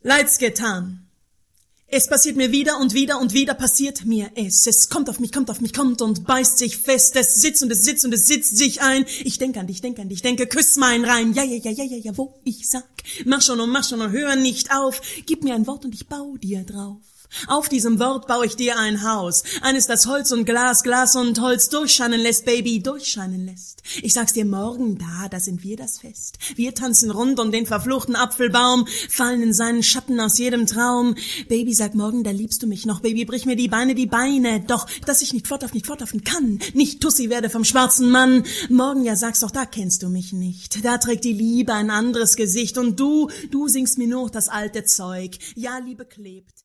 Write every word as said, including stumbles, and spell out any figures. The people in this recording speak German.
Leid's getan. Es passiert mir wieder und wieder und wieder passiert mir es. Es kommt auf mich, kommt auf mich, kommt und beißt sich fest. Es sitzt und es sitzt und es sitzt sich ein. Ich denk an dich, denk an dich, denke, küss mein Reim. Ja, ja, ja, ja, ja, ja, wo ich sag, mach schon und mach schon und hör nicht auf. Gib mir ein Wort und ich bau dir drauf. Auf diesem Wort baue ich dir ein Haus. Eines, das Holz und Glas, Glas und Holz durchscheinen lässt, Baby, durchscheinen lässt. Ich sag's dir morgen, da, da sind wir das Fest. Wir tanzen rund um den verfluchten Apfelbaum, fallen in seinen Schatten aus jedem Traum. Baby, sag morgen, da liebst du mich noch. Baby, brich mir die Beine, die Beine. Doch, dass ich nicht fortauf, nicht fortaufen kann. Nicht Tussi werde vom schwarzen Mann. Morgen, ja, sag's doch, da kennst du mich nicht. Da trägt die Liebe ein anderes Gesicht. Und du, du singst mir nur das alte Zeug. Ja, Liebe klebt.